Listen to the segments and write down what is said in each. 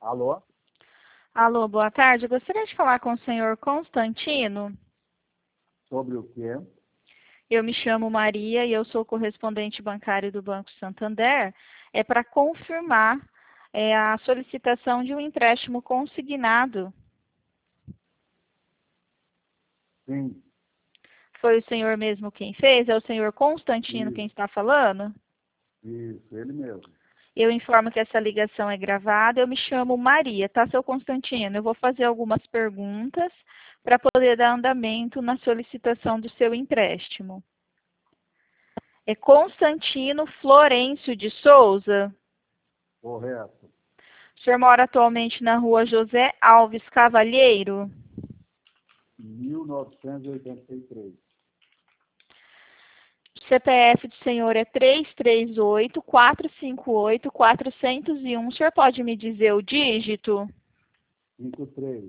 Alô? Alô, boa tarde. Eu gostaria de falar com o senhor Constantino. Sobre o quê? Eu me chamo Maria e eu sou correspondente bancário do Banco Santander. É para confirmar a solicitação de um empréstimo consignado. Sim, Foi o senhor mesmo quem fez? É o senhor Constantino quem isso, está falando? isso, ele mesmo. Eu informo que essa ligação é gravada. Eu me chamo Maria, tá, seu Constantino? Eu vou fazer algumas perguntas para poder dar andamento na solicitação do seu empréstimo. É Constantino Florencio de Souza. Correto. O senhor mora atualmente na rua José Alves Cavalheiro. 1983. O CPF do senhor é 338-458-401. O senhor pode me dizer o dígito? 53.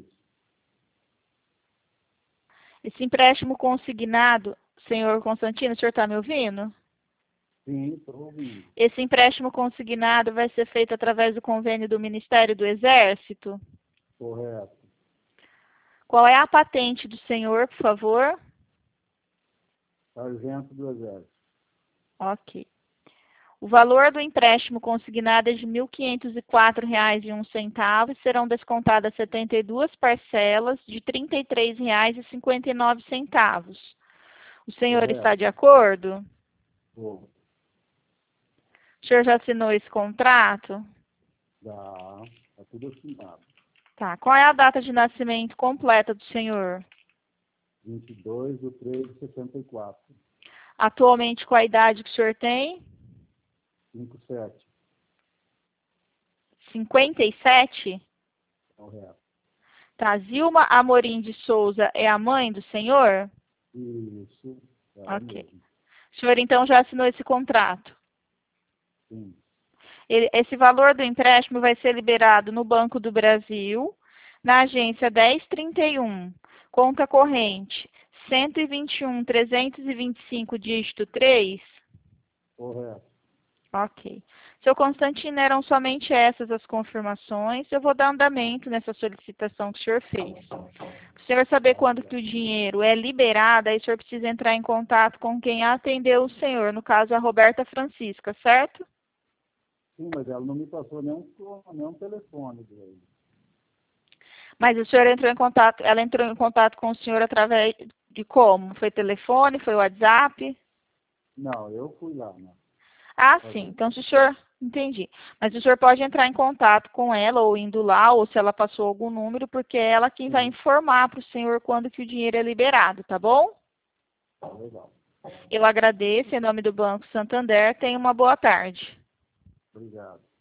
Esse empréstimo consignado, senhor Constantino, o senhor está me ouvindo? Sim, estou ouvindo. Esse empréstimo consignado vai ser feito através do convênio do Ministério do Exército? Correto. Qual é a patente do senhor, por favor? Sargento do Exército. Ok. O valor do empréstimo consignado é de R$ 1.504,01 e serão descontadas 72 parcelas de R$ 33,59. O senhor está Correto. de acordo? Vou. O senhor já assinou esse contrato? Tá tudo assinado. Tá. Qual é a data de nascimento completa do senhor? 22/3/64. Atualmente, qual a idade que o senhor tem? 57. 57? Correto. Tá. Zilma Amorim de Souza é a mãe do senhor? Isso. Ela Ok. mesmo. O senhor, então, já assinou esse contrato? Sim. Esse valor do empréstimo vai ser liberado no Banco do Brasil, na agência 1031, conta corrente 121.325, dígito 3. Correto. Ok. Seu Constantino, eram somente essas as confirmações. Eu vou dar andamento nessa solicitação que o senhor fez. Para o senhor saber quando que o dinheiro é liberado, aí o senhor precisa entrar em contato com quem atendeu o senhor, no caso a Roberta Francisca, certo? Sim, mas ela não me passou nenhum telefone dele. Mas o senhor entrou em contato, ela entrou em contato com o senhor através de como? Foi telefone, foi WhatsApp? Não, eu fui lá, né? Ah, sim. Fazer. Então, se o senhor... Entendi. Mas o senhor pode entrar em contato com ela, ou indo lá, ou se ela passou algum número, porque é ela quem vai Sim, informar para o senhor quando que o dinheiro é liberado, tá bom? legal. Eu agradeço, em nome do Banco Santander. Tenha uma boa tarde. Obrigado.